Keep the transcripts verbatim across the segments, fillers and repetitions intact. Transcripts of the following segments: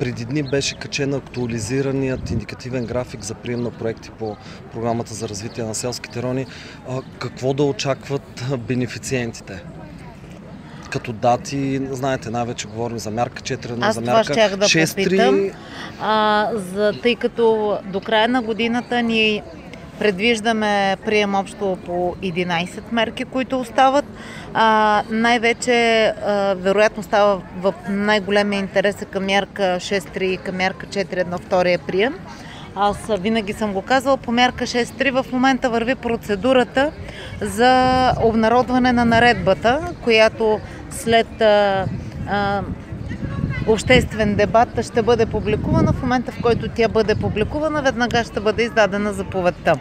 преди дни беше качен актуализираният индикативен график за прием на проекти по програмата за развитие на селските райони. Какво да очакват бенефициентите? Като дати, знаете, най-вече говорим за мярка четири едно, за мярка да шест три. А, за, тъй като до края на годината ни предвиждаме прием общо по единайсет мерки, които остават. А, най-вече, а, вероятно, става в най-големия интерес към мярка шест три и към мярка четири едно, втория прием. Аз винаги съм го казвала, по мярка шест три в момента върви процедурата за обнародване на наредбата, която след а, а, обществен дебат ще бъде публикувана. В момента, в който тя бъде публикувана, веднага ще бъде издадена заповедта.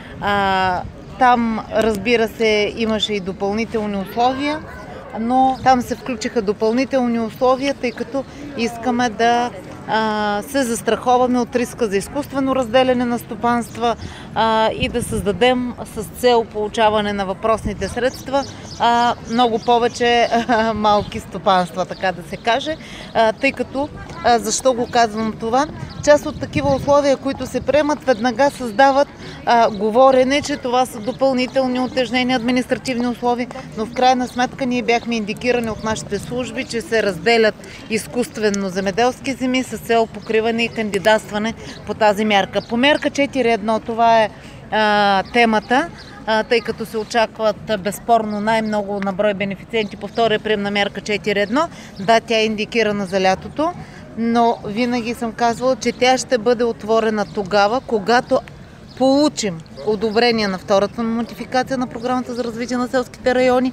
А, там, разбира се, имаше и допълнителни условия, но там се включиха допълнителни условия, тъй като искаме да а, се застраховаме от риска за изкуствено разделяне на стопанства а, и да създадем с цел получаване на въпросните средства а, много повече а, малки стопанства, така да се каже, а, тъй като, а, защо го казвам това? Част от такива условия, които се приемат, веднага създават а, говорене, че това са допълнителни утежнени административни условия, но в крайна сметка ние бяхме индикирани от нашите служби, че се разделят изкуствено земеделски земи с цел покриване и кандидатстване по тази мярка. По мярка четири едно това е а, темата, а, тъй като се очакват безспорно най-много на брой бенефициенти по втория прием на мярка четири едно. Да, тя е индикирана за лятото, но винаги съм казвала, че тя ще бъде отворена тогава, когато получим одобрение на втората нотификация на програмата за развитие на селските райони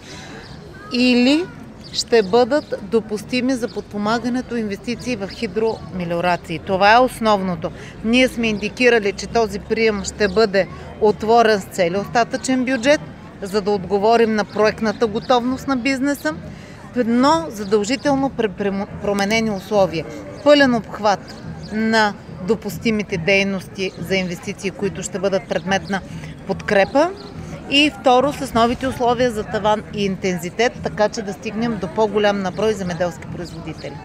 или ще бъдат допустими за подпомагането инвестиции в хидромелиорации. Това е основното. Ние сме индикирали, че този прием ще бъде отворен с цели остатъчен бюджет, за да отговорим на проектната готовност на бизнеса, но задължително при променени условия. Пълен обхват на допустимите дейности за инвестиции, които ще бъдат предмет на подкрепа. И второ, с новите условия за таван и интензитет, така че да стигнем до по-голям наброй земеделски производители.